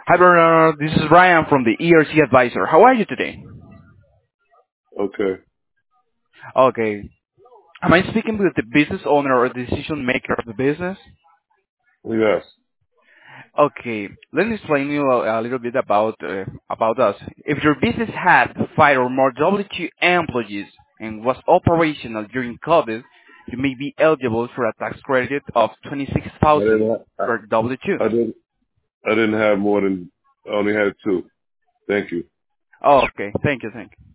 Hi, Bernard. This is Ryan from the ERC Advisor. How are you today? Okay. Okay. Am I speaking with the business owner or decision maker of the business? Yes. Okay. Let me explain you a little bit about us. If your business had 5 or more W2 employees and was operational during COVID, you may be eligible for a tax credit of I didn't. 26,000 per W2. I didn't. I didn't have more than. I only had two. Thank you. Oh, okay. Thank you. Thank you.